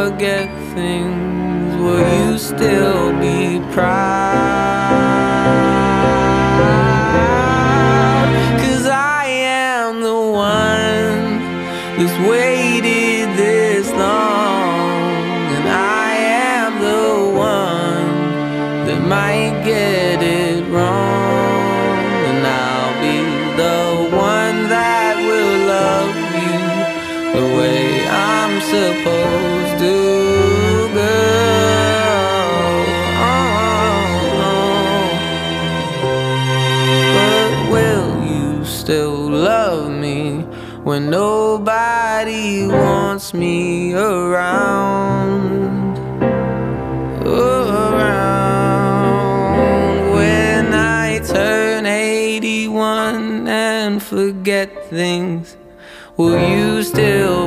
forget things, will you still be proud? 'Cause I am the one that's waited this long, and I am the one that might get it wrong. And I'll be the one that will love you the way I'm supposed to, girl. But will you still love me when nobody wants me around? Around when I turn 81 and forget things, will you still